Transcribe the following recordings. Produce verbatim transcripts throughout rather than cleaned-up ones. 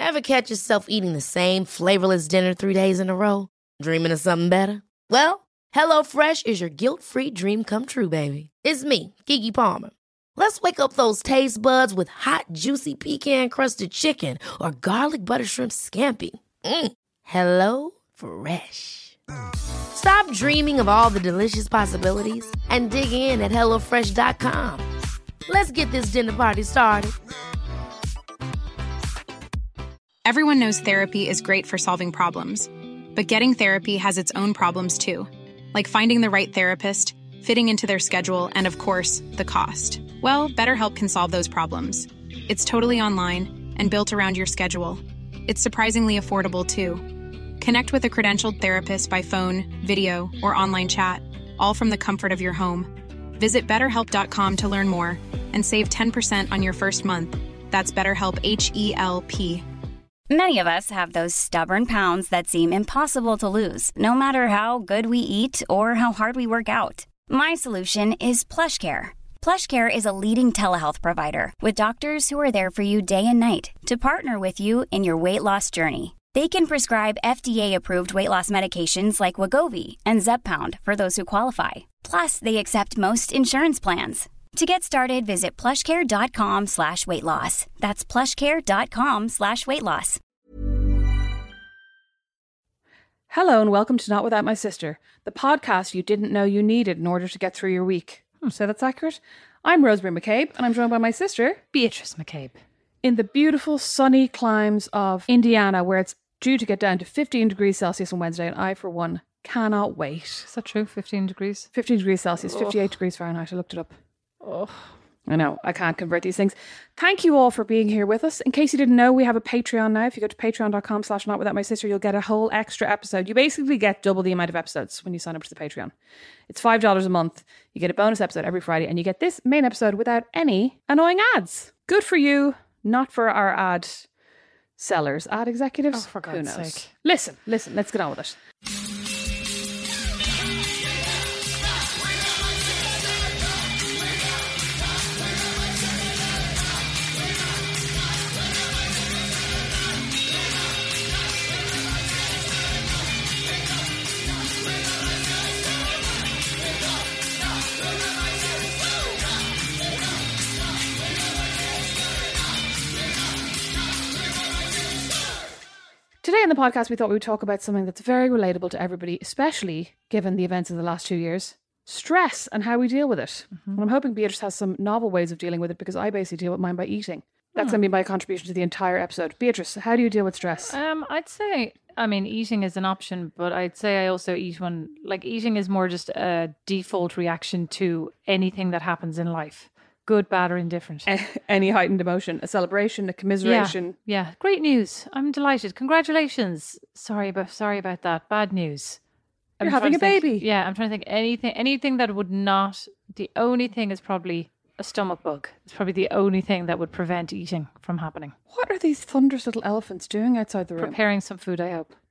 Ever catch yourself eating the same flavorless dinner three days in a row? Dreaming of something better? Well, HelloFresh is your guilt-free dream come true, baby. It's me, Keke Palmer. Let's wake up those taste buds with hot, juicy pecan-crusted chicken or garlic butter shrimp scampi. Mm. Hello Fresh. Stop dreaming of all the delicious possibilities and dig in at hello fresh dot com. Let's get this dinner party started. Everyone knows therapy is great for solving problems, but getting therapy has its own problems too, like finding the right therapist, fitting into their schedule, and of course, the cost. Well, BetterHelp can solve those problems. It's totally online and built around your schedule. It's surprisingly affordable too. Connect with a credentialed therapist by phone, video, or online chat, all from the comfort of your home. Visit better help dot com to learn more and save ten percent on your first month. That's BetterHelp, H E L P. Many of us have those stubborn pounds that seem impossible to lose, no matter how good we eat or how hard we work out. My solution is PlushCare. PlushCare is a leading telehealth provider with doctors who are there for you day and night to partner with you in your weight loss journey. They can prescribe F D A-approved weight loss medications like Wegovy and Zepbound for those who qualify. Plus, they accept most insurance plans. To get started, visit plushcare.com slash weight loss. That's plushcare.com slash weight loss. Hello and welcome to Not Without My Sister, the podcast you didn't know you needed in order to get through your week. Hmm, so that's accurate. I'm Rosemary McCabe and I'm joined by my sister, Beatrice McCabe. In the beautiful sunny climes of Indiana, where it's due to get down to fifteen degrees Celsius on Wednesday, and I, for one, cannot wait. Is that true? fifteen degrees? fifteen degrees Celsius, fifty-eight oh. degrees Fahrenheit. I looked it up. Oh, I know, I can't convert these things. Thank you all for being here with us. In case you didn't know, we have a Patreon now. If you go to patreon.com slash not without my sister, you'll get a whole extra episode. You basically get double the amount of episodes when you sign up to the Patreon. It's five dollars a month. You get a bonus episode every Friday, and you get this main episode without any annoying ads. Good for you, not for our ad sellers, ad executives. Oh, for God's Who knows? sake. Listen, listen, let's get on with it. Today in the podcast, we thought we would talk about something that's very relatable to everybody, especially given the events of the last two years. Stress and how we deal with it. Mm-hmm. And I'm hoping Beatrice has some novel ways of dealing with it, because I basically deal with mine by eating. That's oh. going to be my contribution to the entire episode. Beatrice, how do you deal with stress? Um, I'd say, I mean, eating is an option, but I'd say I also eat when, like, eating is more just a default reaction to anything that happens in life. Good, bad, or indifferent. Any heightened emotion, a celebration, a commiseration. Yeah, yeah. Great news. I'm delighted. Congratulations. Sorry about sorry about that. Bad news. You're I'm having a think, baby. Yeah, I'm trying to think anything anything that would not. The only thing is probably a stomach bug. It's probably the only thing that would prevent eating from happening. What are these thunderous little elephants doing outside the room? Preparing some food, I hope.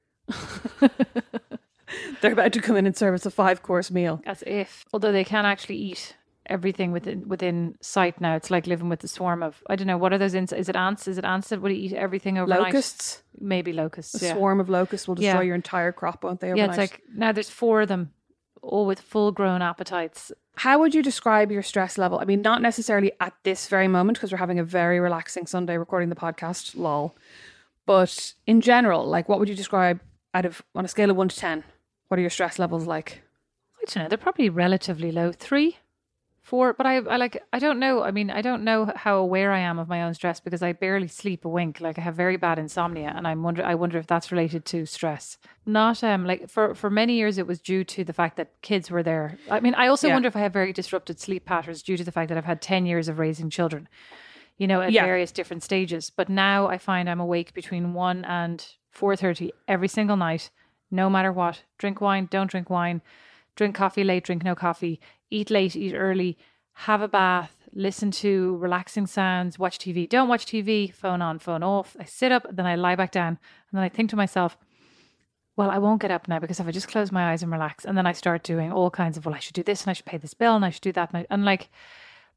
They're about to come in and serve us a five-course meal. As if. Although they can actually eat everything within within sight now. It's like living with the swarm of, I don't know, what are those insects? Is it ants? Is it ants that would eat everything overnight? Locusts? Maybe locusts, A yeah. swarm of locusts will destroy Yeah. your entire crop, won't they, Yeah, overnight? it's like, now there's four of them, all with full-grown appetites. How would you describe your stress level? I mean, not necessarily at this very moment, because we're having a very relaxing Sunday recording the podcast, lol. But in general, like, what would you describe out of, on a scale of one to ten? What are your stress levels like? I don't know, they're probably relatively low. Three? Four, but I, I like, I don't know. I mean, I don't know how aware I am of my own stress, because I barely sleep a wink. Like, I have very bad insomnia, and I'm wonder, I wonder if that's related to stress. Not, um, like for, for many years it was due to the fact that kids were there. I mean, I also Yeah. wonder if I have very disrupted sleep patterns due to the fact that I've had ten years of raising children, you know, at Yeah. various different stages. But now I find I'm awake between one and four thirty every single night, no matter what. Drink wine, don't drink wine. Drink coffee late, drink no coffee. Eat late, eat early. Have a bath. Listen to relaxing sounds. Watch T V. Don't watch T V. Phone on, phone off. I sit up, then I lie back down. And then I think to myself, well, I won't get up now, because if I just close my eyes and relax, and then I start doing all kinds of, well, I should do this and I should pay this bill and I should do that. And, I, and like,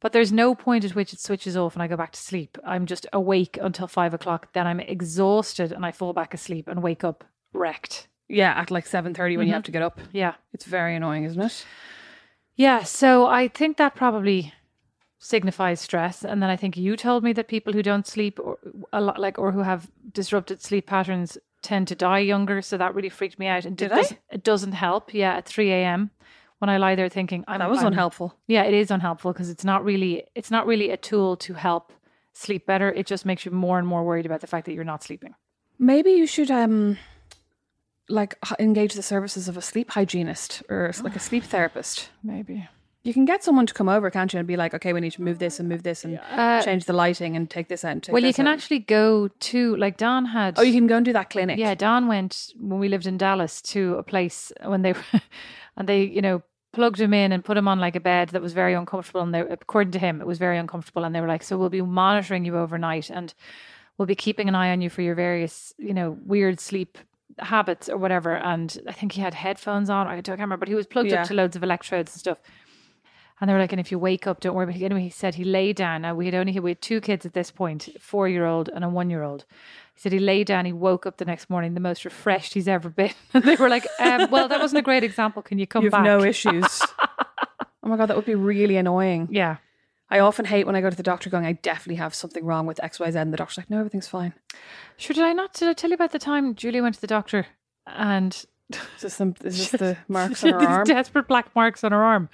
But there's no point at which it switches off and I go back to sleep. I'm just awake until five o'clock. Then I'm exhausted and I fall back asleep and wake up wrecked. Yeah, at like seven thirty when Mm-hmm. you have to get up. Yeah. It's very annoying, isn't it? Yeah. So I think that probably signifies stress. And then I think you told me that people who don't sleep or a lot like or who have disrupted sleep patterns tend to die younger. So that really freaked me out. And Did it I? doesn't- It doesn't help. Yeah, at three a.m. when I lie there thinking I'm That was I'm- unhelpful. Yeah, it is unhelpful because it's not really it's not really a tool to help sleep better. It just makes you more and more worried about the fact that you're not sleeping. Maybe you should um like h- engage the services of a sleep hygienist or s- like a sleep therapist. Maybe. You can get someone to come over, can't you, and be like, okay, we need to move this and move this and change the lighting and take this out and take Uh, Well, you this can out. actually go to like Don had. Oh, you can go and do that clinic. Yeah, Don went when we lived in Dallas to a place when they and they you know plugged him in and put him on like a bed that was very uncomfortable. And they, according to him, it was very uncomfortable. And they were like, so we'll be monitoring you overnight and we'll be keeping an eye on you for your various, you know, weird sleep habits or whatever. And I think he had headphones on. I don't remember, but he was plugged Yeah. up to loads of electrodes and stuff. And they were like, and if you wake up, don't worry. But anyway, he said he lay down. Now we had only we had two kids at this point, a four-year-old and a one-year-old. He said he lay down. He woke up the next morning, the most refreshed he's ever been. And they were like, um, "Well, that wasn't a great example. Can you come You have back?" no issues. Oh my God, that would be really annoying. Yeah. I often hate when I go to the doctor going, I definitely have something wrong with X Y Z. And the doctor's like, no, everything's fine. Sure. Did I not? Did I tell you about the time Julia went to the doctor and Is this, some, is this the marks she on had her arm? these desperate black marks on her arm?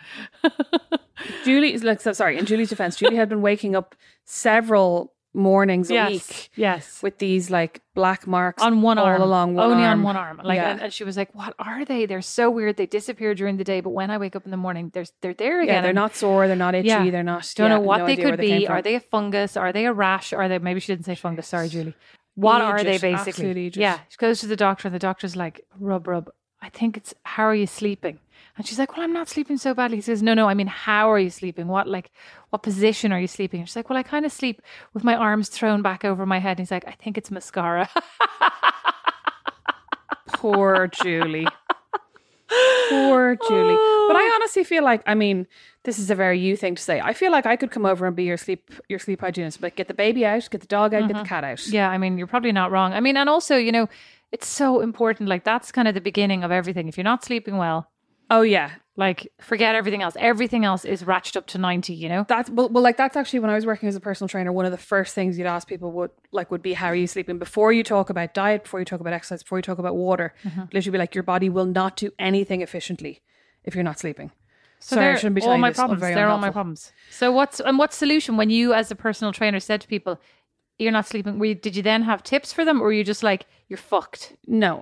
Julie, like, so, sorry, in Julie's defense, Julie had been waking up several mornings a Yes. week Yes. with these like black marks On one all arm, along one only arm. on one arm. Like, Yeah. and, and she was like, "What are they? They're so weird. They disappear during the day, but when I wake up in the morning, they're they're there again." Yeah, they're And not sore, they're not itchy, Yeah. they're not. Don't yeah, know what no they idea where could came be. from. Are they a fungus? Are they a rash? Are they? Maybe she didn't say fungus. Sorry, Julie. What are they Aegis, basically? absolute aegis. Yeah, she goes to the doctor, and the doctor's like, "Rub, rub. I think it's how are you sleeping?" And she's like, "Well, I'm not sleeping so badly." He says, "No, no. I mean, how are you sleeping? What like, what position are you sleeping?" And she's like, "Well, I kind of sleep with my arms thrown back over my head." And he's like, "I think it's mascara." Poor Julie. Poor Julie. But I honestly feel like, I mean, this is a very you thing to say. I feel like I could come over and be your sleep your sleep hygienist, but get the baby out, get the dog out, get the cat out. Yeah, I mean, you're probably not wrong. I mean, and also, you know, it's so important. Like, that's kind of the beginning of everything. If you're not sleeping well, Oh yeah. like, forget everything else. Everything else is ratcheted up to ninety, you know? That's well, well, like that's actually when I was working as a personal trainer, one of the first things you'd ask people would like would be how are you sleeping before you talk about diet, before you talk about exercise, before you talk about water. Mm-hmm. Literally be like your body will not do anything efficiently if you're not sleeping. So Sorry, I they're shouldn't be all telling you my this. I'm problems. very They're all my unhelpful. problems. So what's, and what solution when you as a personal trainer said to people, you're not sleeping, were you, did you then have tips for them or were you just like, you're fucked? No.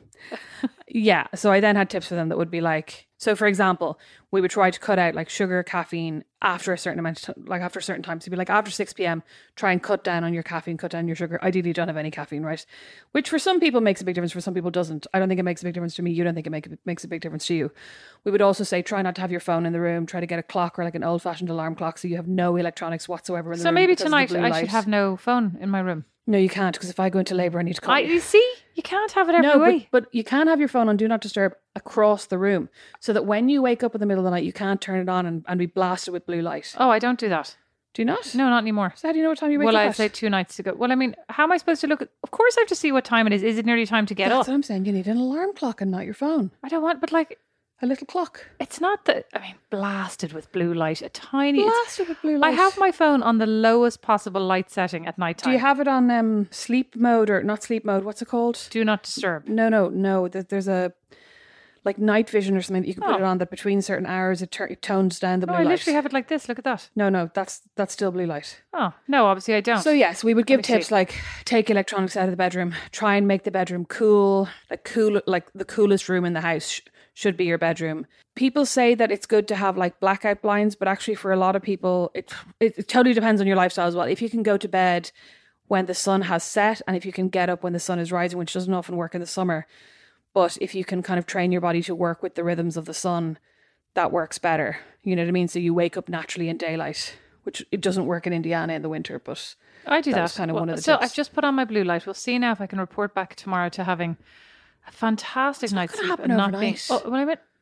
Yeah. So I then had tips for them that would be like, so for example, we would try to cut out like sugar, caffeine after a certain amount of time, like after a certain time. So it'd be like after six p.m, try and cut down on your caffeine, cut down your sugar. Ideally, you don't have any caffeine, right? Which for some people makes a big difference, for some people doesn't. I don't think it makes a big difference to me. You don't think it make, makes a big difference to you. We would also say try not to have your phone in the room. Try to get a clock or like an old fashioned alarm clock so you have no electronics whatsoever in the So room. maybe because of the tonight blue I light. should have no phone in my room. No, you can't, because if I go into labour, I need to call I, you. you see, you can't have it every No, way. but, but you can have your phone on Do Not Disturb across the room so that when you wake up in the middle of the night, you can't turn it on and, and be blasted with blue light. Oh, I don't do that. Do you not? No, not anymore. So how do you know what time you wake Well, up I'd at? say two nights ago. Well, I mean, how am I supposed to look at? Of course, I have to see what time it is. Is it nearly time to get That's up? what I'm saying. You need an alarm clock and not your phone. I don't want, but like, A little clock. it's not that. I mean, blasted with blue light. A tiny. it's- Blasted with blue light. I have my phone on the lowest possible light setting at night Do time. you have it on um, sleep mode or not sleep mode? What's it called? Do not disturb. No, no, no. There- There's a like night vision or something that you can put Oh. it on that between certain hours it, tur- it tones down the No, blue I light. literally have it like this. Look at that. No, no, that's that's still blue light. Oh no, obviously I don't. So yes, we would give me see. tips like take electronics out of the bedroom, try and make the bedroom cool, like cool, like the coolest room in the house sh- should be your bedroom. People say that it's good to have like blackout blinds, but actually for a lot of people, it it, it totally depends on your lifestyle as well. If you can go to bed when the sun has set, and if you can get up when the sun is rising, which doesn't often work in the summer, but if you can kind of train your body to work with the rhythms of the sun, that works better. You know what I mean? So you wake up naturally in daylight, which it doesn't work in Indiana in the winter, but I do that that. was kind of one of the so tips. I've just put on my blue light. We'll see now if I can report back tomorrow to having a fantastic night's gonna sleep happen and not being. overnight. Oh, when I went,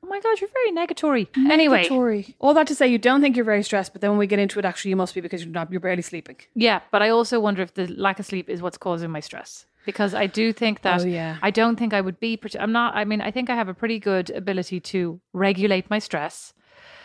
Oh my God, you're very negatory. Anyway. Negatory. All that to say, you don't think you're very stressed, but then when we get into it, actually, you must be because you're not. You're barely sleeping. Yeah, but I also wonder if the lack of sleep is what's causing my stress. Because I do think that Oh, yeah. I don't think I would be. I'm not. I mean, I think I have a pretty good ability to regulate my stress,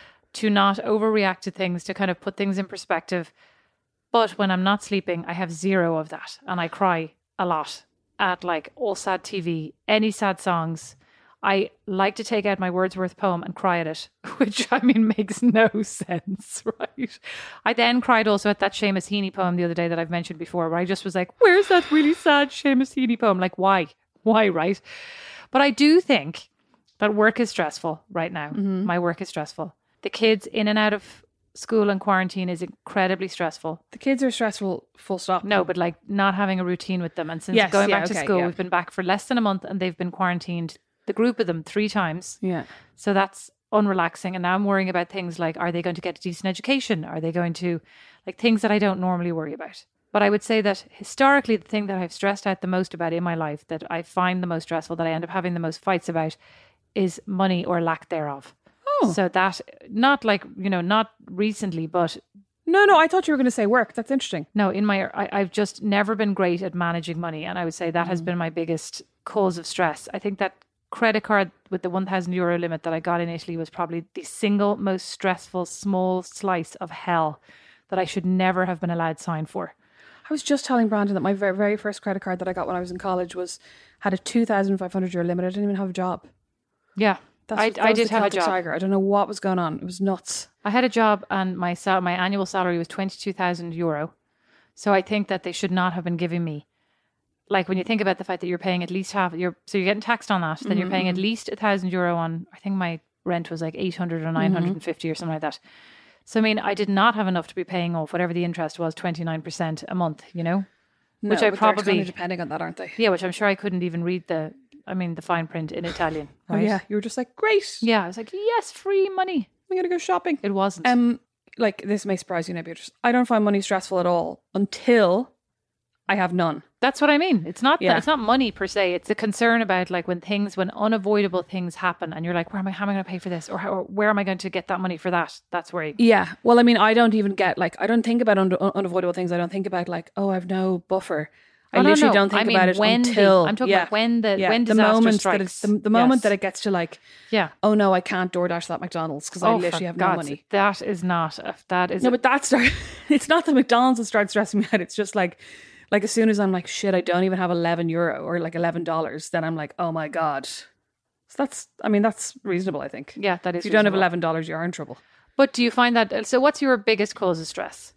to not overreact to things, to kind of put things in perspective. But when I'm not sleeping, I have zero of that, and I cry a lot at like all sad T V, any sad songs. I like to take out my Wordsworth poem and cry at it, which I mean makes no sense, right? I then cried also at that Seamus Heaney poem the other day that I've mentioned before, where I just was like, where's that really sad Seamus Heaney poem? Like, why? Why, right? But I do think that work is stressful right now. Mm-hmm. My work is stressful. The kids in and out of school and quarantine is incredibly stressful. The kids are stressful, full stop. No, but like not having a routine with them. And since Yes, going yeah, back to okay, school, yeah. we've been back for less than a month and they've been quarantined, the group of them, three times. Yeah. So that's unrelaxing. And now I'm worrying about things like, are they going to get a decent education? Are they going to, like, things that I don't normally worry about? But I would say that historically, the thing that I've stressed out the most about in my life, that I find the most stressful, that I end up having the most fights about, is money or lack thereof. Oh. So that, not like, you know, not recently, but No, no, I thought you were going to say work. That's interesting. no, in my, I, I've just never been great at managing money. And I would say that has been my biggest cause of stress. I think that credit card with the one thousand euro limit that I got in Italy was probably the single most stressful small slice of hell that I should never have been allowed sign for. I was just telling Brandon that my very, very first credit card that I got when I was in college was had a two thousand five hundred euro limit. I didn't even have a job. Yeah, That's, I, that I was did the have a Celtic job. Tiger. I don't know what was going on. It was nuts. I had a job and my sal- my annual salary was twenty-two thousand euro. So I think that they should not have been giving me, like when you think about the fact that you're paying at least half, you're so you're getting taxed on that, then Mm-hmm, you're paying at least a thousand euro on, I think my rent was like eight hundred or nine hundred fifty Mm-hmm. or something like that. So I mean, I did not have enough to be paying off whatever the interest was, twenty-nine percent a month, you know? No, Which I but they're probably- kind of depending on that, aren't they? Yeah, which I'm sure I couldn't even read the, I mean, the fine print in Italian, Oh right? yeah, you were just like, great. Yeah, I was like, yes, free money. I'm gonna go shopping. It wasn't. Um, like this may surprise you, now, Beatrice. I don't find money stressful at all until I have none. That's what I mean. It's not Yeah. it's not money per se. It's a concern about like when things, when unavoidable things happen, and you're like, where am I? How am I going to pay for this? Or, how, or where am I going to get that money for that? That's where. You, Yeah. Well, I mean, I don't even get like I don't think about un- unavoidable things. I don't think about like, oh, I've no buffer. I Oh, no, literally no. don't think I mean, about it when the- until I'm talking yeah. about when the- yeah. when the disaster moment strikes. that it's the, the moment Yes. that it gets to like, yeah. oh no, I can't DoorDash that McDonald's because I Oh, literally for have no God's money. sake, that is not. A, that is. No, a- but that's start. It's not the McDonald's that starts stressing me out. It's just like, like as soon as I'm like, shit, I don't even have eleven euro or like eleven dollars, then I'm like, oh my god. So that's, I mean, that's reasonable. I think. yeah, that is. If you don't have reasonable. eleven dollars, you are in trouble. But do you find that? So, what's your biggest cause of stress?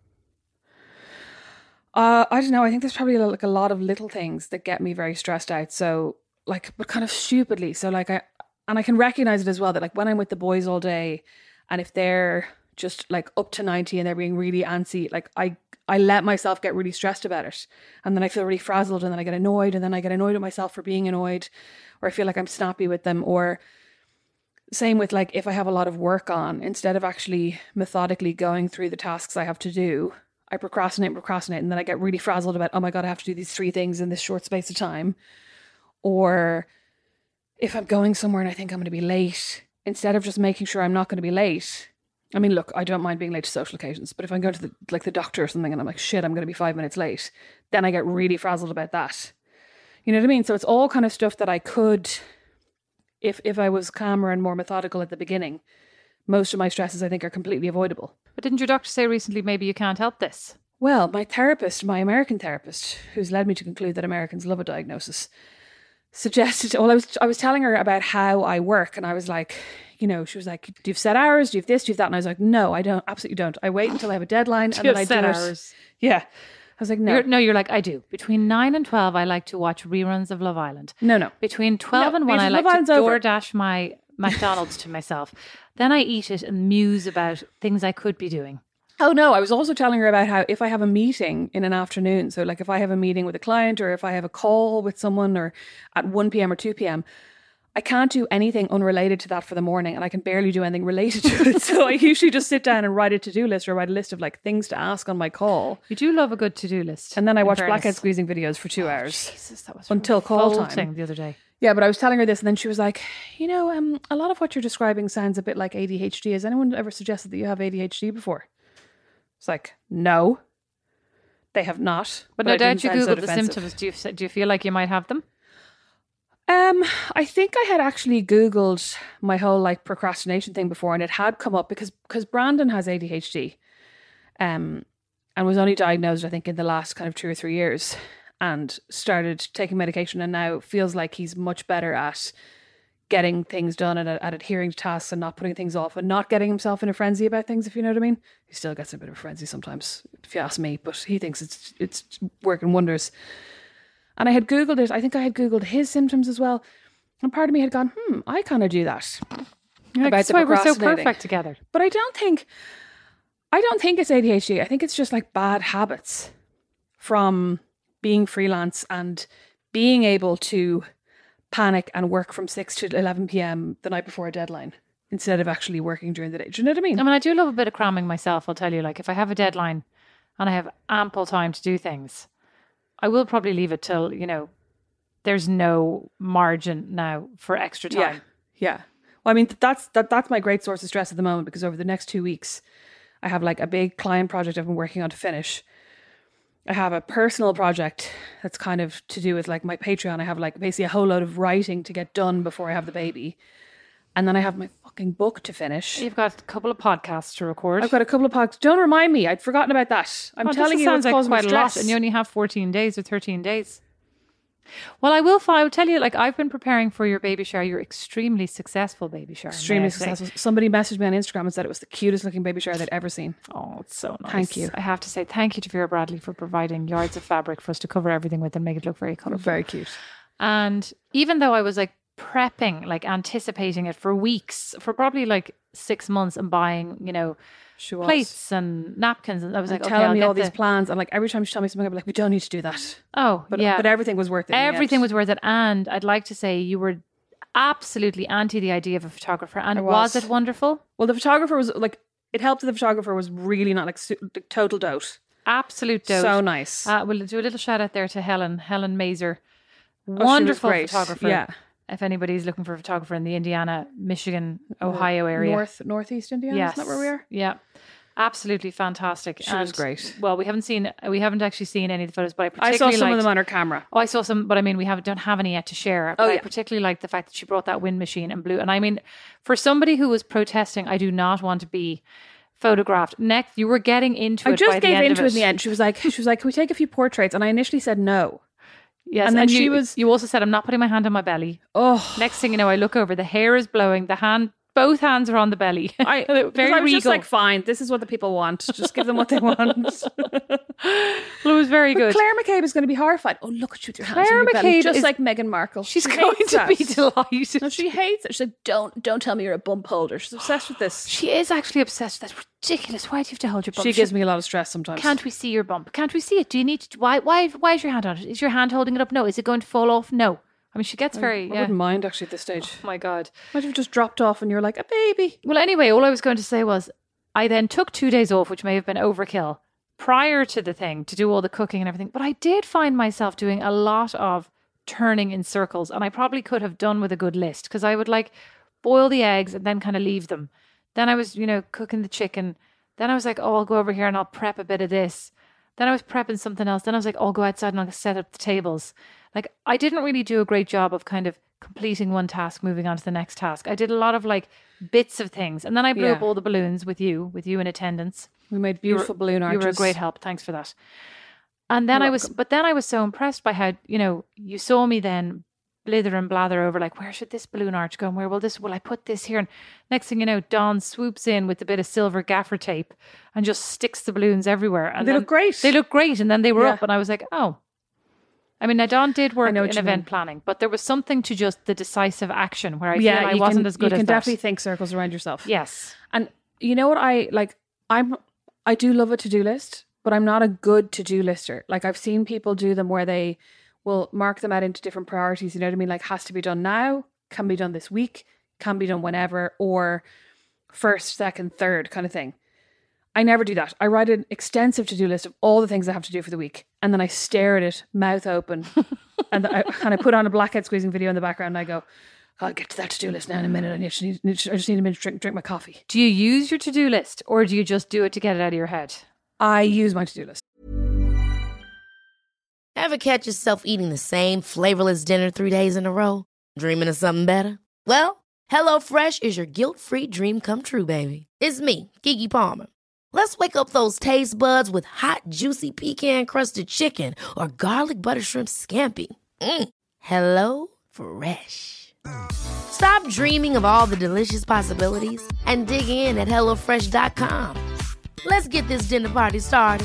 Uh, I don't know. I think there's probably like a lot of little things that get me very stressed out. So like, but kind of stupidly. So like I, and I can recognize it as well that like when I'm with the boys all day and if they're just like up to ninety and they're being really antsy, like I, I let myself get really stressed about it. And then I feel really frazzled and then I get annoyed and then I get annoyed at myself for being annoyed, or I feel like I'm snappy with them. Or same with like, if I have a lot of work on, instead of actually methodically going through the tasks I have to do, I procrastinate and procrastinate, and then I get really frazzled about, oh my God, I have to do these three things in this short space of time. Or if I'm going somewhere and I think I'm going to be late, instead of just making sure I'm not going to be late. I mean, look, I don't mind being late to social occasions, but if I'm going to the, like the doctor or something and I'm like, shit, I'm going to be five minutes late, then I get really frazzled about that. You know what I mean? So it's all kind of stuff that I could, if if I was calmer and more methodical at the beginning, most of my stresses I think are completely avoidable. But didn't your doctor say recently maybe you can't help this? Well, my therapist, my American therapist, who's led me to conclude that Americans love a diagnosis, suggested, well, I was I was telling her about how I work, and I was like, you know, she was like, do you have set hours? Do you have this? Do you have that? And I was like, no, I don't, absolutely don't. I wait until I have a deadline and you then I have do set it. hours? Yeah. I was like, no. You're, no, you're like, I do. Between nine and twelve, I like to watch reruns of Love Island. No, no. Between twelve No, and one, I because like Love to Island's over. DoorDash my McDonald's to myself. Then I eat it and muse about things I could be doing. Oh no, I was also telling her about how if I have a meeting in an afternoon, so like if I have a meeting with a client or if I have a call with someone or at one p.m. or two p.m, I can't do anything unrelated to that for the morning, and I can barely do anything related to it. So I usually just sit down and write a to-do list or write a list of like things to ask on my call. You do love a good to-do list. And then I in watch fairness. Blackhead Squeezing videos for two hours. Jesus, that was Until call time. revolting the other day. Yeah, but I was telling her this, and then she was like, you know, um, a lot of what you're describing sounds a bit like A D H D. Has anyone ever suggested that you have A D H D before? It's like, no, they have not. But, I no didn't doubt you sound so Googled the defensive. symptoms. Do you, do you feel like you might have them? Um, I think I had actually Googled my whole like procrastination thing before, and it had come up because because Brandon has A D H D, um, and was only diagnosed I think in the last kind of two or three years, and started taking medication, and now feels like he's much better at getting things done and at, at adhering to tasks and not putting things off and not getting himself in a frenzy about things. If you know what I mean, he still gets in a bit of a frenzy sometimes, if you ask me, but he thinks it's it's working wonders. And I had Googled it. I think I had Googled his symptoms as well. And part of me had gone, hmm, I kind of do that. Like, about that's the why we're so procrastinating. perfect together. But I don't think, I don't think it's A D H D. I think it's just like bad habits from being freelance and being able to panic and work from six to eleven p.m. the night before a deadline instead of actually working during the day. Do you know what I mean? I mean, I do love a bit of cramming myself, I'll tell you. Like, if I have a deadline and I have ample time to do things, I will probably leave it till, you know, there's no margin now for extra time. Yeah, yeah. Well, I mean, that's that that's my great source of stress at the moment, because over the next two weeks, I have like a big client project I've been working on to finish. I have a personal project that's kind of to do with like my Patreon. I have like basically a whole load of writing to get done before I have the baby. And then I have my fucking book to finish. You've got a couple of podcasts to record. I've got a couple of podcasts. Don't remind me. I'd forgotten about that. I'm Oh, telling this you, sounds it's like causing me quite a lot, stress. and you only have fourteen days or thirteen days. Well, I will. I will tell you. Like, I've been preparing for your baby shower. Your extremely successful baby shower. Extremely may I say. successful. Somebody messaged me on Instagram and said it was the cutest looking baby shower they'd ever seen. Oh, it's so nice. Thank you. I have to say thank you to Vera Bradley for providing yards of fabric for us to cover everything with and make it look very colourful. Very cute. And even though I was like prepping, like anticipating it for weeks, for probably like six months, and buying, you know, She was. plates and napkins, and I was And like, okay, telling I'll me get all these the- plans. And like every time she told me something, I'd be like, we don't need to do that. Oh, But, yeah. but everything was worth it. in the Everything end. was worth it. And I'd like to say you were absolutely anti the idea of a photographer. And I was. was. it wonderful? Well, the photographer was like, it helped that the photographer was really not like, su- like total dote. Absolute dote. So nice. Uh, we'll do a little shout out there to Helen, Helen Mazer. was Wonderful great. photographer. Yeah. If anybody's looking for a photographer in the Indiana, Michigan, Ohio area. North, northeast Indiana, Yes. isn't that where we are? Yeah. Absolutely fantastic. She was And, great. Well, we haven't seen, we haven't actually seen any of the photos, but I I particularly saw some liked, of them on her camera. Oh, I saw some, but I mean, we have don't have any yet to share. But Oh, I yeah. particularly like the fact that she brought that wind machine and blew. And I mean, for somebody who was protesting, I do not want to be photographed. Next, you were getting into I it. just by the gave end into of it in the end. She was like, she was like, can we take a few portraits? And I initially said no. Yes, And then you, she was- You also said, "I'm not putting my hand on my belly." Oh, Next thing you know, I look over. The hair is blowing. The hand, both hands are on the belly. I, Very because I was regal. just like, fine, this is what the people want. Just give them what they want. Well, it was very But good. Claire McCabe is going to be horrified. Oh, look at you with your hands Claire on your belly, McCabe just is- like Meghan Markle. She's She going hates to that. be delighted. No, she hates it. She's like, don't, don't tell me you're a bump holder. She's obsessed with this. She is actually obsessed. That's ridiculous. Why do you have to hold your bump? She gives me a lot of stress sometimes. Can't we see your bump? Can't we see it? Do you need to? Why? Why? Why is your hand on it? Is your hand holding it up? No. Is it going to fall off? No. I mean, she gets very. I yeah. wouldn't mind actually at this stage. Oh my god. Might have just dropped off and you're like, a baby. Well, anyway, all I was going to say was, I then took two days off, which may have been overkill, prior to the thing to do all the cooking and everything. But I did find myself doing a lot of turning in circles, and I probably could have done with a good list, because I would like boil the eggs and then kind of leave them. Then I was, you know, cooking the chicken. Then I was like, oh, I'll go over here and I'll prep a bit of this. Then I was prepping something else. Then I was like, oh, I'll go outside and I'll set up the tables. Like, I didn't really do a great job of kind of completing one task, moving on to the next task. I did a lot of like bits of things. And then I blew Yeah. up all the balloons with you, with you in attendance. We made You were- beautiful balloon arches. You were a great help. Thanks for that. And then You're I was, welcome. but then I was so impressed by how, you know, you saw me then blither and blather over like, where should this balloon arch go? And where will this, will I put this here? And next thing you know, Dawn swoops in with a bit of silver gaffer tape and just sticks the balloons everywhere. And They then look great. They look great. And then they were Yeah. up and I was like, oh. I mean, now Dawn did work know in what you event mean. planning, but there was something to just the decisive action where I yeah, feel I you wasn't can, as good you as can that. definitely think circles around yourself. Yes. And you know what I like? I'm I do love a to-do list, but I'm not a good to-do lister. Like I've seen people do them where they will mark them out into different priorities. You know what I mean? Like has to be done now, can be done this week, can be done whenever, or first, second, third kind of thing. I never do that. I write an extensive to-do list of all the things I have to do for the week. And then I stare at it, mouth open. and, I, and I put on a blackhead squeezing video in the background and I go, I'll get to that to-do list now in a minute. I, just need, I just need a minute to drink, drink my coffee. Do you use your to-do list or do you just do it to get it out of your head? I use my to-do list. Ever catch yourself eating the same flavorless dinner three days in a row? Dreaming of something better? Well, HelloFresh is your guilt-free dream come true, baby. It's me, Keke Palmer. Let's wake up those taste buds with hot, juicy pecan-crusted chicken or garlic butter shrimp scampi. Mm. Hello Fresh. Stop dreaming of all the delicious possibilities and dig in at hello fresh dot com. Let's get this dinner party started.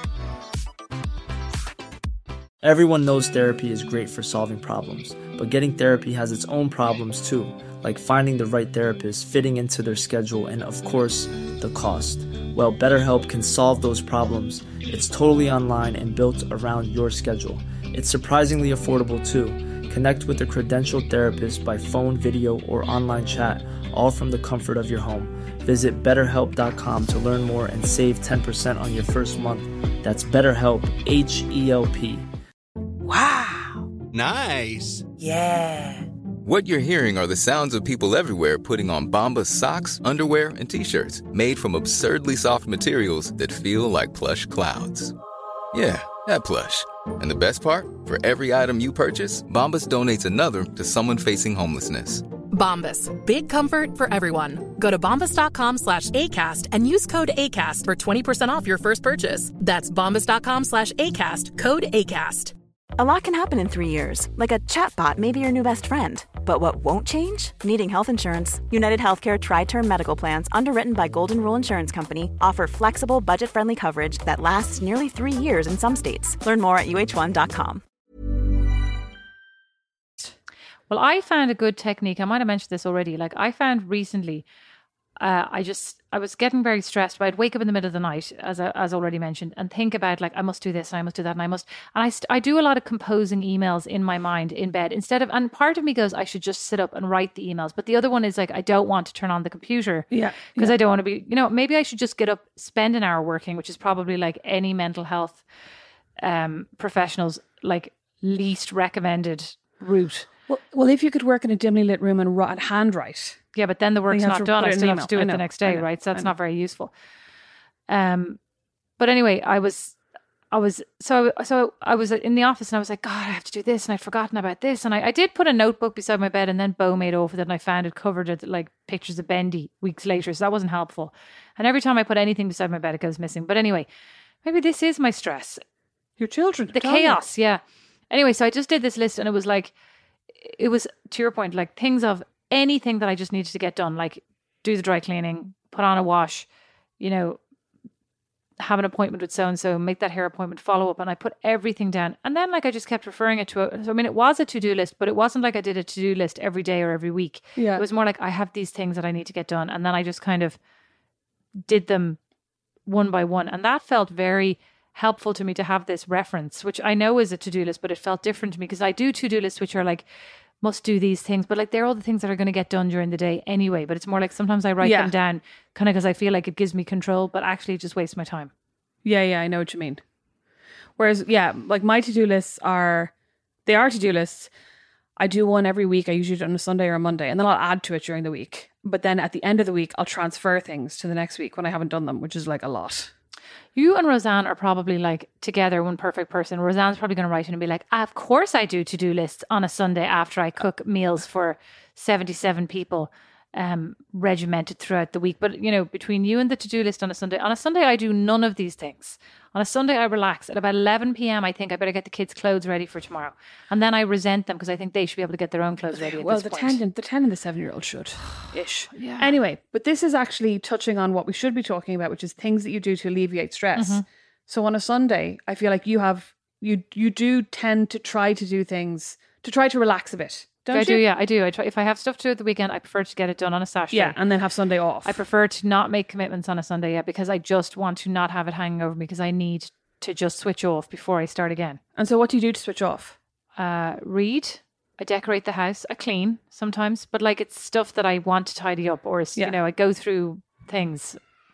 Everyone knows therapy is great for solving problems, but getting therapy has its own problems too, like finding the right therapist, fitting into their schedule, and of course, the cost. Well, BetterHelp can solve those problems. It's totally online and built around your schedule. It's surprisingly affordable too. Connect with a credentialed therapist by phone, video, or online chat, all from the comfort of your home. Visit better help dot com to learn more and save ten percent on your first month. That's BetterHelp, H E L P. Wow. Nice. Yeah. What you're hearing are the sounds of people everywhere putting on Bombas socks, underwear, and T-shirts made from absurdly soft materials that feel like plush clouds. Yeah, that plush. And the best part? For every item you purchase, Bombas donates another to someone facing homelessness. Bombas. Big comfort for everyone. Go to bombas dot com slash ACAST and use code ACAST for twenty percent off your first purchase. That's bombas dot com slash ACAST. Code ACAST. A lot can happen in three years, like a chatbot may be your new best friend. But what won't change? Needing health insurance. United Healthcare Tri-Term Medical Plans, underwritten by Golden Rule Insurance Company, offer flexible, budget-friendly coverage that lasts nearly three years in some states. Learn more at U H one dot com. Well, I found a good technique. I might have mentioned this already. Like I found recently, uh, I just, I was getting very stressed, but I'd wake up in the middle of the night, as I, as already mentioned, and think about like, I must do this and I must do that and I must, and I, st- I do a lot of composing emails in my mind in bed instead of, and part of me goes, I should just sit up and write the emails. But the other one is like, I don't want to turn on the computer. Yeah. Because yeah. I don't want to be, you know, maybe I should just get up, spend an hour working, which is probably like any mental health um, professional's like least recommended route. Well, well, if you could work in a dimly lit room and, and handwrite. Yeah, but then the work's you have not to done. put I it in still an have to do email. it I the know, next day, I know, right? So that's I know. not very useful. Um, but anyway, I was, I was, so so I was in the office and I was like, God, I have to do this, and I'd forgotten about this, and I, I did put a notebook beside my bed, and then Bo made over that, and I found it covered with like pictures of Bendy weeks later, so that wasn't helpful. And every time I put anything beside my bed, it goes missing. But anyway, maybe this is my stress. Your children. The chaos, yeah. Anyway, so I just did this list, and it was like, it was, to your point, like things of anything that I just needed to get done, like do the dry cleaning, put on a wash, you know, have an appointment with so-and-so, make that hair appointment, follow up. And I put everything down. And then like I just kept referring it to a, so I mean, it was a to-do list, but it wasn't like I did a to-do list every day or every week. Yeah. It was more like I have these things that I need to get done. And then I just kind of did them one by one. And that felt very helpful to me to have this reference, which I know is a to-do list, but it felt different to me because I do to-do lists, which are like, must do these things, but like they're all the things that are going to get done during the day anyway. But it's more like sometimes I write Yeah. them down kind of because I feel like it gives me control, but actually it just wastes my time. Yeah, yeah, I know what you mean. Whereas, yeah, like my to-do lists are, they are to-do lists. I do one every week. I usually do it on a Sunday or a Monday, and then I'll add to it during the week. But then at the end of the week, I'll transfer things to the next week when I haven't done them, which is like a lot. You and Roseanne are probably like together one perfect person. Roseanne's probably going to write in and be like, of course I do to-do lists on a Sunday after I cook meals for seventy-seven people, um, regimented throughout the week. But, you know, between you and the to-do list on a Sunday, on a Sunday I do none of these things. On a Sunday I relax. At about eleven p.m. I think I better get the kids' clothes ready for tomorrow. And then I resent them because I think they should be able to get their own clothes ready at Well, this the point. ten, and, the ten and the seven-year-old should. Ish. Yeah. Anyway, but this is actually touching on what we should be talking about, which is things that you do to alleviate stress. Mm-hmm. So on a Sunday, I feel like you have, you you do tend to try to do things, to try to relax a bit. Don't I you? do, yeah, I do. I try, if I have stuff to do at the weekend, I prefer to get it done on a Saturday. Yeah, and then have Sunday off. I prefer to not make commitments on a Sunday, yeah, because I just want to not have it hanging over me because I need to just switch off before I start again. And so what do you do to switch off? Uh, read. I decorate the house. I clean sometimes, but like it's stuff that I want to tidy up, or Yeah. you know, I go through things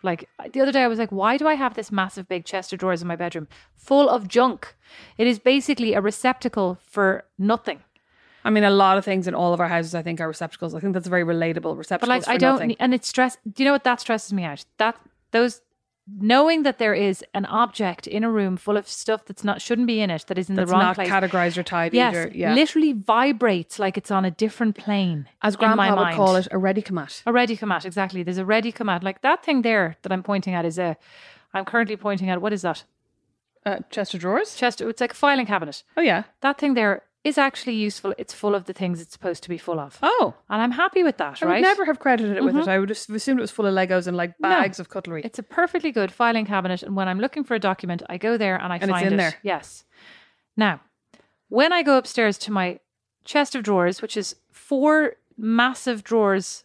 Like the other day I was like, why do I have this massive big chest of drawers in my bedroom full of junk? It is basically a receptacle for nothing. I mean, a lot of things in all of our houses, I think, are receptacles. I think that's a very relatable receptacles But like, for I don't, nothing. need, and it's stress. Do you know what that stresses me out? That those knowing that there is an object in a room full of stuff that's not shouldn't be in it, that is in That's the wrong not place, categorized or tidied. yes, or, yeah. literally vibrates like it's on a different plane. As in Grandpa my would mind. call it, a ready comat. A ready comat, exactly. There's a ready comat. Like that thing there that I'm pointing at is a. I'm currently pointing at what is that? Uh, chest of drawers? Chest. It's like a filing cabinet. Oh, yeah. That thing there is actually useful. It's full of the things it's supposed to be full of. Oh. And I'm happy with that, I right? would never have credited it with Mhm. it. I would have assumed it was full of Legos and like bags of cutlery. It's a perfectly good filing cabinet. And when I'm looking for a document, I go there and I And it's find in it. there. Yes. Now, when I go upstairs to my chest of drawers, which is four massive drawers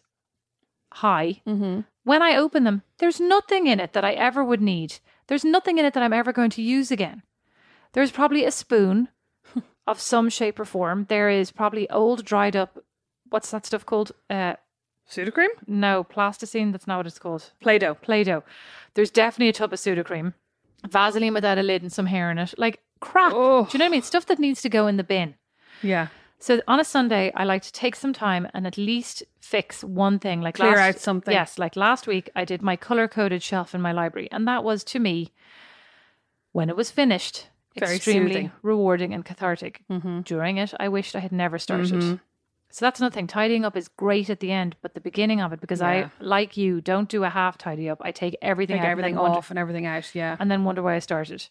high, Mm-hmm. when I open them, there's nothing in it that I ever would need. There's nothing in it that I'm ever going to use again. There's probably a spoon of some shape or form. There is probably old, dried up, what's that stuff called? Uh, Sudocrem? no, plasticine. That's not what it's called. Play-Doh. Play-Doh. There's definitely a tub of Sudocrem. Vaseline without a lid and some hair in it. Like crap. Oh. Do you know what I mean? Stuff that needs to go in the bin. Yeah. So on a Sunday, I like to take some time and at least fix one thing. Like Clear last, out something. Yes, like last week, I did my color-coded shelf in my library. And that was, to me, when it was finished, Very extremely soothing. rewarding and cathartic. Mm-hmm. During it, I wished I had never started. Mhm. So that's another thing. Tidying up is great at the end, but the beginning of it, because Yeah. I, like you, don't do a half tidy up. I take everything Take out everything and then wonder- off and everything out. Yeah. and then wonder why I started.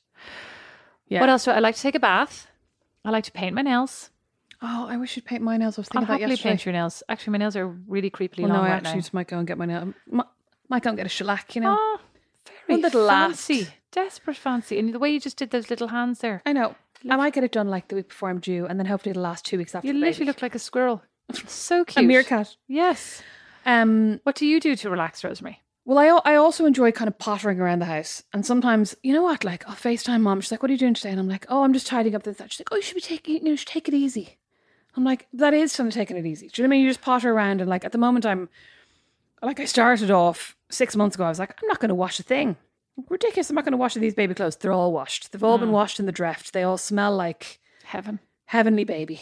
Yeah. What else do I, I like to take a bath? I like to paint my nails. Oh, I wish you'd paint my nails. I was I'll thinking about happily yesterday. paint your nails. Actually, my nails are really creepily Well, no, long I right actually now. just might go and get my nail. Might, might go and get a shellac, you know. Oh, very One that'll last. fancy. Desperate fancy. And the way you just did those little hands there. I know. I might get it done like the week before I'm due, and then hopefully it'll last two weeks after You the literally baby. look like a squirrel. So A cute. meerkat. Yes. Um, What do you do to relax, Rosemary? well, I al- I also enjoy kind of pottering around the house, and sometimes, you know what? Like, I'll FaceTime mom. She's like, "What are you doing today?" And I'm like, "Oh, I'm just tidying up this." She's like, "Oh, you should be taking, you know, you should take it easy." I'm like, "That is kind of taking it easy." Do you know what I mean? You just potter around, and like at the moment, I'm like, I started off six months ago. I was like, I'm not going to wash a thing. Ridiculous! I'm not going to wash these baby clothes. They're all washed. They've all been washed in the draft. They all smell like Heaven. heavenly baby.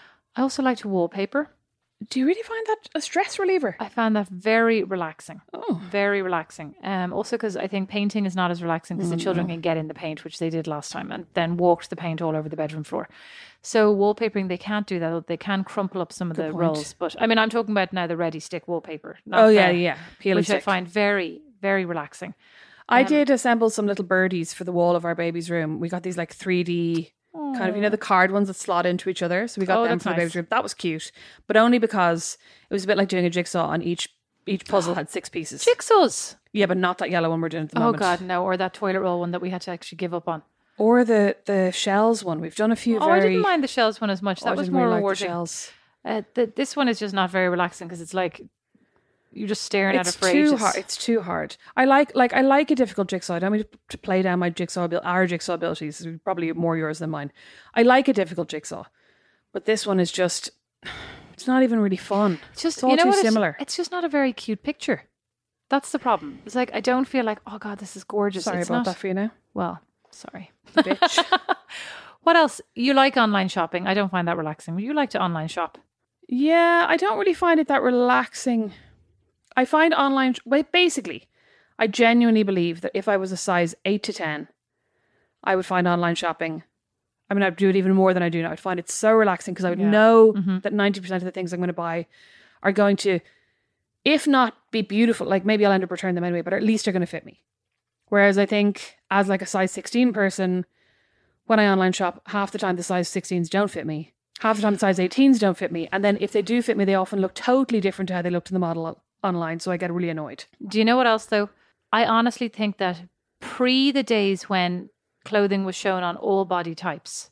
I also like to wallpaper. Do you really find that a stress reliever? I found that very relaxing. Oh. Very relaxing. Um, also because I think painting is not as relaxing because the Mm, children no. can get in the paint, which they did last time, and then walked the paint all over the bedroom floor. So wallpapering, they can't do that. They can crumple up some of Good the point. rolls. But I mean, I'm talking about now the ready stick wallpaper. not Oh, yeah, the- yeah. Peel and which I stick. find very, very relaxing. I Um, did assemble some little birdies for the wall of our baby's room. We got these like three D kind of, you know, the card ones that slot into each other. So we got Oh, them that's for the nice. baby's room. That was cute, but only because it was a bit like doing a jigsaw, and each each puzzle had six pieces. Jigsaws. Yeah, but not that yellow one we're doing at the Oh moment. God, no! Or that toilet roll one that we had to actually give up on. Or the the shells one. We've done a few. Oh, very, I didn't mind the shells one as much. Oh, That I was didn't more really like the rewarding. shells. Uh, the, this one is just not very relaxing because it's like you're just staring It's at it for too ages. hard. It's too hard. I like like I like a difficult jigsaw. I don't mean to- to play down my jigsaw abil- our jigsaw abilities. Probably more yours than mine. I like a difficult jigsaw, but this one is just. It's not even really fun. It's just It's all you know too what? It's- similar. It's, just not a very cute picture. That's the problem. It's like I don't feel like, oh God, this is gorgeous. Sorry it's about not, that for you now. Well, sorry. Bitch. What else? You like online shopping? I don't find that relaxing. Would you like to online shop? Yeah, I don't really find it that relaxing. I find online, well, basically, I genuinely believe that if I was a size eight to ten, I would find online shopping. I mean, I'd do it even more than I do now. I'd find it so relaxing because I would Yeah. know Mhm. that ninety percent of the things I'm going to buy are going to, if not be beautiful, like maybe I'll end up returning them anyway, but at least they're going to fit me. Whereas I think as like a size sixteen person, when I online shop, half the time the size sixteens don't fit me. Half the time the size eighteens don't fit me. And then if they do fit me, they often look totally different to how they looked in the model online. So I get really annoyed. Do you know what else though? I honestly think that pre the days when clothing was shown on all body types,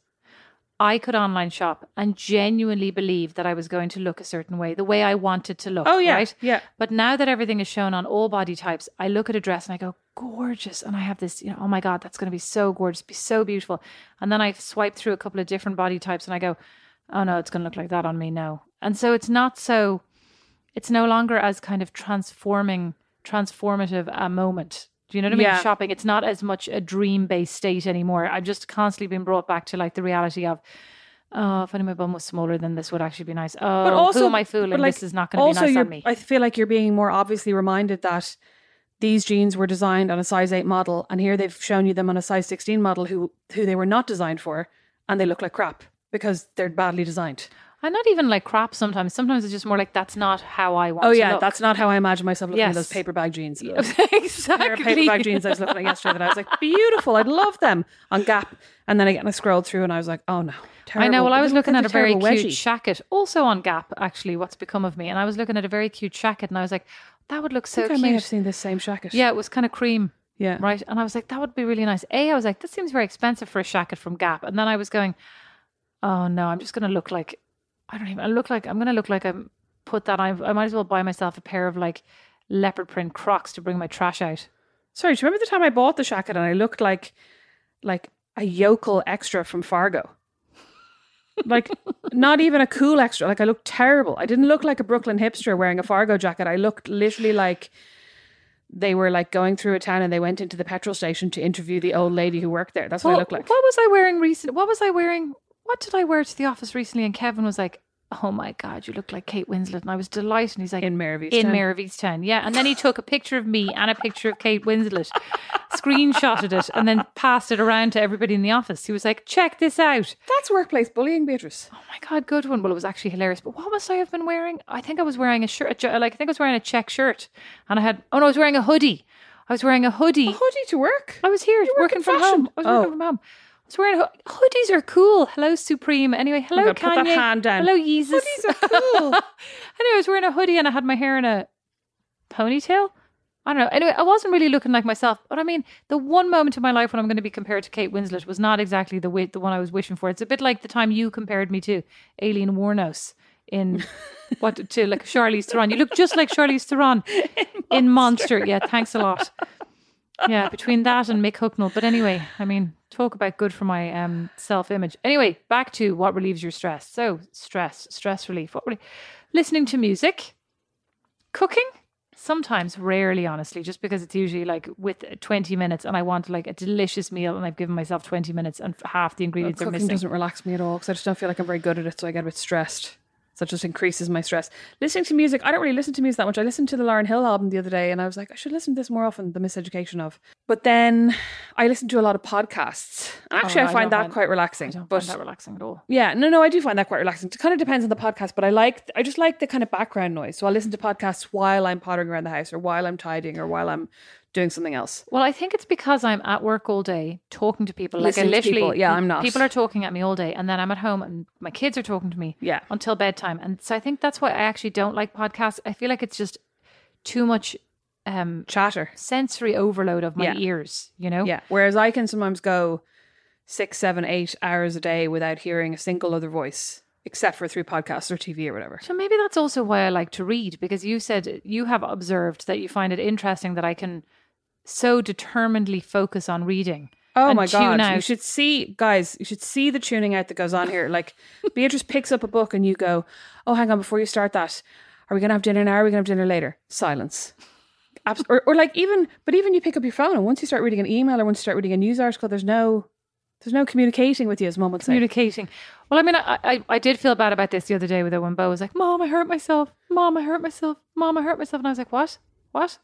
I could online shop and genuinely believe that I was going to look a certain way, the way I wanted to look. Oh, yeah, Right? yeah. But now that everything is shown on all body types, I look at a dress and I go, gorgeous. And I have this, you know, oh my God, that's going to be so gorgeous, be so beautiful. And then I swipe through a couple of different body types and I go, oh no, it's going to look like that on me. No. And so it's not so, it's no longer as kind of transforming transformative a moment. Do you know what I mean? Yeah. Shopping, it's not as much a dream-based state anymore. I've just constantly been brought back to like the reality of, oh, if only my bum was smaller, then this would actually be nice. Oh, But also, who am I fooling? but, like, This is not going to be also nice you're- on me. I feel like you're being more obviously reminded that these jeans were designed on a size eight model, and here they've shown you them on a size sixteen model who who they were not designed for, and they look like crap because they're badly designed. I'm not even like crap sometimes. Sometimes it's just more like, that's not how I want Oh to yeah, look. that's not how I imagine myself looking at Yes. those paper bag jeans. A exactly. pair of paper bag jeans I was looking at yesterday that I was like, beautiful, I'd love them on Gap. And then again I scrolled through and I was like, oh no, terrible. I know. Well, I They was look looking like at a very terrible cute wedgie. jacket, also on Gap. Actually, what's become of me? And I was looking at a very cute jacket, and I was like, that would look I so think I cute. may have seen this same jacket. Yeah, it was kind of cream. Yeah. Right. And I was like, that would be really nice. A, I was like, this seems very expensive for a jacket from Gap. And then I was going, oh no, I'm just going to look like, I don't even, I look like, I'm going to look like I'm put that, I, I might as well buy myself a pair of like leopard print Crocs to bring my trash out. Sorry, do you remember the time I bought the jacket and I looked like like a yokel extra from Fargo? Like, not even a cool extra. Like, I looked terrible. I didn't look like a Brooklyn hipster wearing a Fargo jacket. I looked literally like they were like going through a town and they went into the petrol station to interview the old lady who worked there. That's what I looked like. What was I wearing recently? What was I wearing? What did I wear to the office recently? And Kevin was like, oh my God, you look like Kate Winslet. And I was delighted. And he's like, In Mare of In Easttown. Mare of Easttown. Yeah. And then he took a picture of me and a picture of Kate Winslet, screenshotted it, and then passed it around to everybody in the office. He was like, check this out. That's workplace bullying, Beatrice. Oh my God, good one. Well, it was actually hilarious. But what must I have been wearing? I think I was wearing a shirt, a jo- like I think I was wearing a check shirt. And I had, oh no, I was wearing a hoodie. I was wearing a hoodie. A hoodie to work? I was here You work working in from fashion. home. I was Oh. working from home. I was wearing ho- hoodies are cool. Hello, Supreme. Anyway, hello, God, Kanye. put that hand down. Hello, Yeezus. Hoodies are cool. Anyway, I was wearing a hoodie and I had my hair in a ponytail. I don't know. Anyway, I wasn't really looking like myself. But I mean, the one moment in my life when I'm going to be compared to Kate Winslet was not exactly the wi- the one I was wishing for. It's a bit like the time you compared me to Aileen Wuornos in what to like Charlize Theron. You look just like Charlize Theron in Monster. Yeah, thanks a lot. Yeah, between that and Mick Hucknall. But anyway, I mean, talk about good for my um, self-image. Anyway, back to what relieves your stress. So, stress, stress relief. What really? Listening to music, cooking. Sometimes, rarely, honestly, just because it's usually like with twenty minutes and I want like a delicious meal and I've given myself twenty minutes and half the ingredients are Cooking missing. doesn't relax me at all because I just don't feel like I'm very good at it, so I get a bit stressed. So it just increases my stress. Listening to music, I don't really listen to music that much. I listened to the Lauryn Hill album the other day and I was like, I should listen to this more often, The Miseducation of. But then I listen to a lot of podcasts. And actually, Oh, I I find don't that find- quite relaxing. I don't but find that relaxing at all. yeah, no, no, I do find that quite relaxing. It kind of depends on the podcast, but I like, I just like the kind of background noise. So I listen to podcasts while I'm pottering around the house or while I'm tidying or while I'm doing something else. Well, I think it's because I'm at work all day talking to people. Like Listening I to literally, people. Yeah, I'm not. People are talking at me all day, and then I'm at home, and my kids are talking to me. Yeah. until bedtime, and so I think that's why I actually don't like podcasts. I feel like it's just too much um, Chatter. sensory overload of my Yeah. ears. You know. Yeah. Whereas I can sometimes go six, seven, eight hours a day without hearing a single other voice, except for through podcasts or T V or whatever. So maybe that's also why I like to read, because you said you have observed that you find it interesting that I can so determinedly focus on reading. Oh and my tune God. out. You should see, guys, you should see the tuning out that goes on here. Like, Beatrice picks up a book and you go, oh, hang on, before you start that, are we going to have dinner now? Are we going to have dinner later? Silence. Abs- or, or like even, but even you pick up your phone and once you start reading an email or once you start reading a news article, there's no, there's no communicating with you, as Mum would say. Communicating. Well, I mean, I, I I did feel bad about this the other day with her when Bo was like, Mom, I hurt myself. Mom, I hurt myself. Mom, I hurt myself. And I was like, what? What?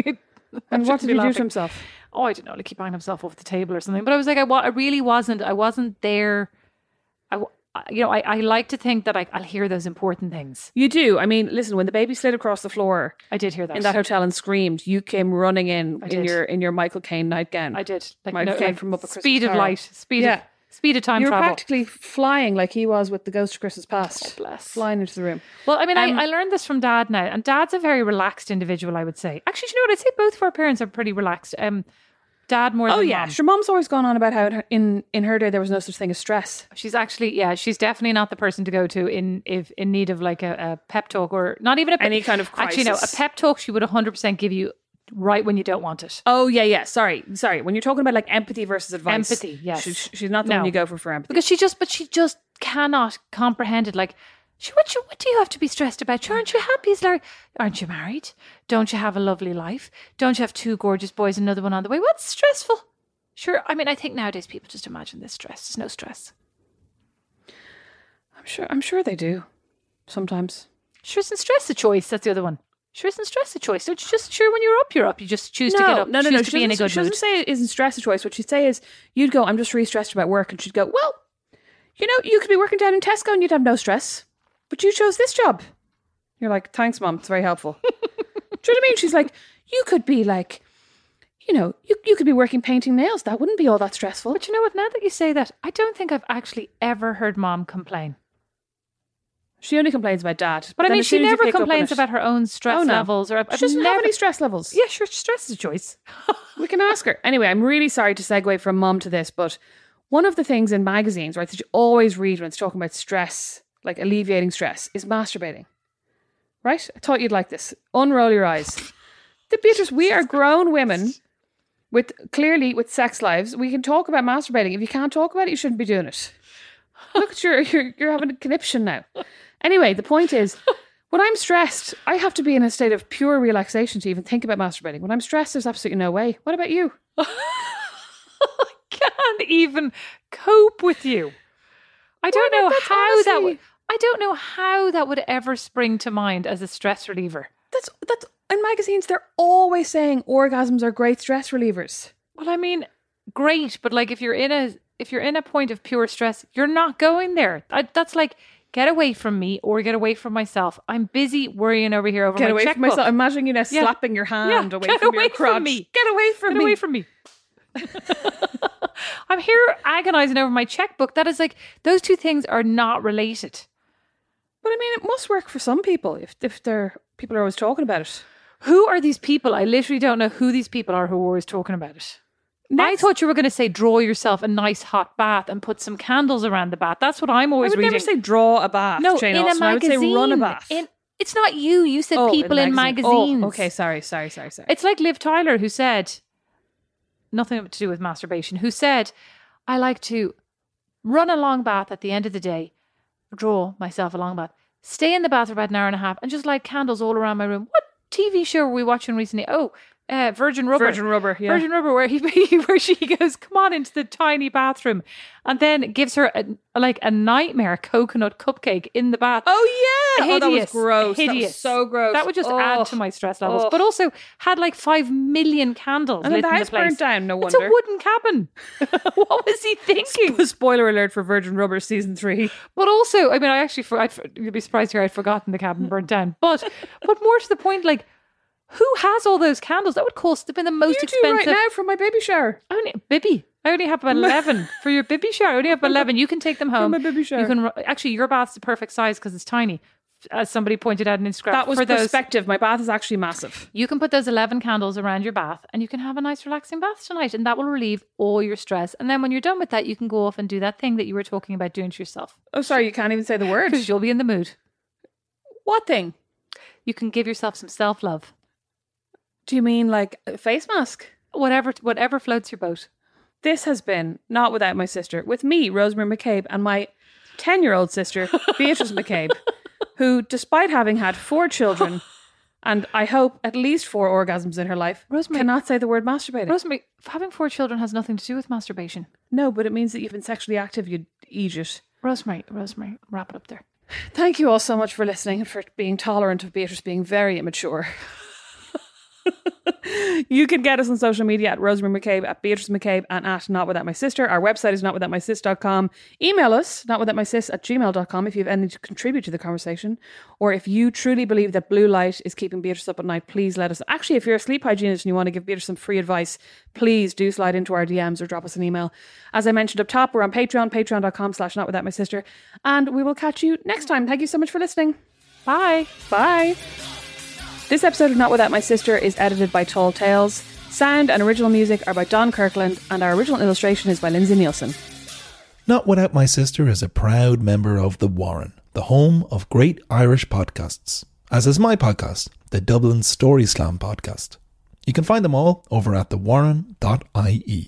And what did he do to himself? Oh, I don't know, like he banged himself off the table or something. But I was like, I, wa- I really wasn't. I wasn't there. I, w- I- you know, I, I like to think that I, I'll hear those important things. You do. I mean, listen, when the baby slid across the floor I did hear that. in that hotel and screamed, you came running in I in did. your in your Michael Caine nightgown. I did. Like, Michael no, Caine like from Up a Christmas Speed of Carol. light. Speed Yeah. of speed of time You were travel. practically flying like he was with the Ghost of Christmas Past. Oh, bless. Flying into the room. Well, I mean, Um, I, I learned this from Dad now, and Dad's a very relaxed individual, I would say. Actually, do you know what? I'd say both of our parents are pretty relaxed. Um, Dad more Oh than yeah, Mom. sure. Mom's always gone on about how in her, in in her day there was no such thing as stress. She's actually, yeah, she's definitely not the person to go to in if in need of like a, a pep talk or not even a pe- Any kind of Actually, no, a crisis. pep talk she would one hundred percent give you right when you don't want it. Oh yeah, yeah. Sorry, sorry. When you're talking about like empathy versus advice, Empathy, yes. she, she's not the No. one you go for for empathy. Because she just, but she just cannot comprehend it. Like, Sure, what, you, what do you have to be stressed about? Sure, aren't you happy? Is Larry? Aren't you married? Don't you have a lovely life? Don't you have two gorgeous boys, another one on the way? What's stressful? Sure, I mean, I think nowadays people just imagine this stress. There's no stress. I'm sure I'm sure they do. Sometimes. Sure, isn't stress a choice? That's the other one. Sure, isn't stress a choice? Don't you just, sure, when you're up, you're up. You just choose no, to get up. No, no, choose no. to be in a good she mood. doesn't say it isn't stress a choice. What she'd say is, you'd go, I'm just really stressed about work. And she'd go, well, you know, you could be working down in Tesco and you'd have no stress. But you chose this job. You're like, thanks, Mum. It's very helpful. Do you know what I mean? She's like, you could be like, you know, you, you could be working painting nails. That wouldn't be all that stressful. But you know what? Now that you say that, I don't think I've actually ever heard Mom complain. She only complains about Dad. But, but I mean, she never complains it, about her own stress oh, no. levels. Or I've, she doesn't never... have any stress levels. Yeah, sure, stress is a choice. We can ask her. Anyway, I'm really sorry to segue from Mum to this, but one of the things in magazines, right, that you always read when it's talking about stress, like alleviating stress, is masturbating. Right? I thought you'd like this. Unroll your eyes. The Beatrice, we are grown women with clearly with sex lives. We can talk about masturbating. If you can't talk about it, you shouldn't be doing it. Look at your, you're, you're having a conniption now. Anyway, the point is, when I'm stressed, I have to be in a state of pure relaxation to even think about masturbating. When I'm stressed, there's absolutely no way. What about you? I can't even cope with you. I don't well, know how honestly, that would... I don't know how that would ever spring to mind as a stress reliever. That's that's in magazines. They're always saying orgasms are great stress relievers. Well, I mean, great, but like if you're in a if you're in a point of pure stress, you're not going there. I, that's like get away from me or get away from myself. I'm busy worrying over here over get my away checkbook. From myself. Imagine you know yeah. slapping your hand yeah. away get from away your crotch. From me. Get away from get me. Away from me. I'm here agonizing over my checkbook. That is like those two things are not related. But I mean, it must work for some people if if they're people are always talking about it. Who are these people? I literally don't know who these people are who are always talking about it. Next, I thought you were going to say draw yourself a nice hot bath and put some candles around the bath. That's what I'm always I would reading. never say draw a bath. No, Jane in Austen. a magazine. I would say run a bath. In, it's not you. You said oh, people in, in magazine. magazines. Oh, okay, sorry, sorry, sorry, sorry. It's like Liv Tyler who said, nothing to do with masturbation, who said, I like to run a long bath at the end of the day, draw myself a long bath, stay in the bath for about an hour and a half and just light candles all around my room. What T V show were we watching recently? Oh, uh, Virgin Rubber. Virgin Rubber, yeah. Virgin Rubber, where he where she goes, come on into the tiny bathroom, and then gives her a, like a nightmare coconut cupcake in the bath. Oh yeah, hideous, oh, that was gross. Hideous. That was so gross. That would just oh. add to my stress levels. Oh. But also had like five million candles and lit then the in house the place. burnt down. No it's wonder. It's a wooden cabin. What was he thinking? Spoiler alert for Virgin Rubber season three. But also, I mean, I actually, for, I'd, you'd be surprised here, I'd forgotten the cabin burnt down. But, but more to the point, like. Who has all those candles? That would cost have been the most you expensive. Do right now for my baby shower. I only Bibby. I only have about eleven for your Bibby shower. I only have eleven. You can take them home. For my baby shower. You can actually your bath's the perfect size because it's tiny, as somebody pointed out on Instagram. That was for perspective. Those, my bath is actually massive. You can put those eleven candles around your bath, and you can have a nice relaxing bath tonight, and that will relieve all your stress. And then when you're done with that, you can go off and do that thing that you were talking about doing to yourself. Oh, sorry, you can't even say the word because you'll be in the mood. What thing? You can give yourself some self love. Do you mean like a face mask? Whatever, whatever floats your boat. This has been Not Without My Sister with me, Rosemary McCabe, and my ten-year-old sister, Beatrice McCabe, who, despite having had four children and I hope at least four orgasms in her life, Rosemary, cannot say the word masturbating. Rosemary, having four children has nothing to do with masturbation. No, but it means that you've been sexually active, you idiot. Rosemary, Rosemary, wrap it up there. Thank you all so much for listening and for being tolerant of Beatrice being very immature. You can get us on social media at Rosemary McCabe, at Beatrice McCabe, and at Not Without My Sister. Our website is not without my sis dot com. Email us, notwithoutmysis at gmail dot com, if you have anything to contribute to the conversation. Or if you truly believe that blue light is keeping Beatrice up at night, please let us. Actually, if you're a sleep hygienist and you want to give Beatrice some free advice, please do slide into our D Ms or drop us an email. As I mentioned up top, we're on Patreon, patreon dot com slash not without my sister. And we will catch you next time. Thank you so much for listening. Bye. Bye. This episode of Not Without My Sister is edited by Tall Tales. Sound and original music are by Don Kirkland, and our original illustration is by Lindsay Nielsen. Not Without My Sister is a proud member of The Warren, the home of great Irish podcasts, as is my podcast, the Dublin Story Slam podcast. You can find them all over at the warren dot I E.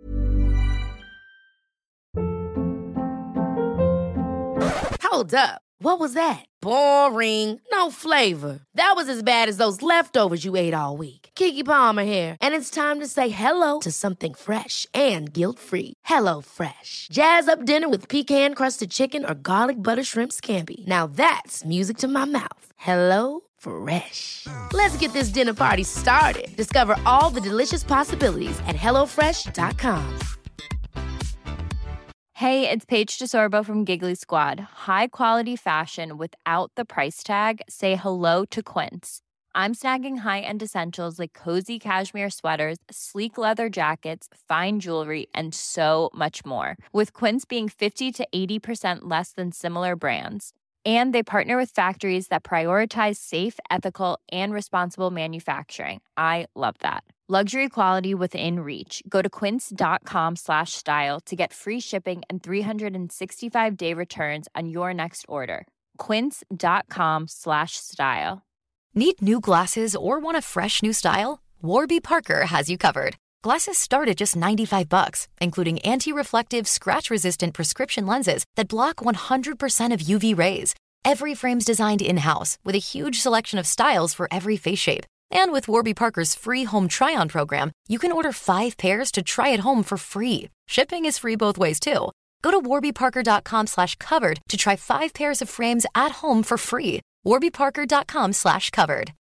Hold up. What was that? Boring. No flavor. That was as bad as those leftovers you ate all week. Keke Palmer here, and it's time to say hello to something fresh and guilt-free. Hello Fresh. Jazz up dinner with pecan-crusted chicken or garlic butter shrimp scampi. Now that's music to my mouth. Hello Fresh. Let's get this dinner party started. Discover all the delicious possibilities at hello fresh dot com. Hey, it's Paige DeSorbo from Giggly Squad. High quality fashion without the price tag. Say hello to Quince. I'm snagging high-end essentials like cozy cashmere sweaters, sleek leather jackets, fine jewelry, and so much more. With Quince being fifty to eighty percent less than similar brands. And they partner with factories that prioritize safe, ethical, and responsible manufacturing. I love that. Luxury quality within reach. Go to quince.com slash style to get free shipping and three sixty-five day returns on your next order. Quince.com slash style. Need new glasses or want a fresh new style? Warby Parker has you covered. Glasses start at just ninety-five bucks, including anti-reflective, scratch-resistant prescription lenses that block one hundred percent of U V rays. Every frame's designed in-house with a huge selection of styles for every face shape. And with Warby Parker's free home try-on program, you can order five pairs to try at home for free. Shipping is free both ways, too. Go to warbyparker.com slash covered to try five pairs of frames at home for free. warbyparker.com slash covered.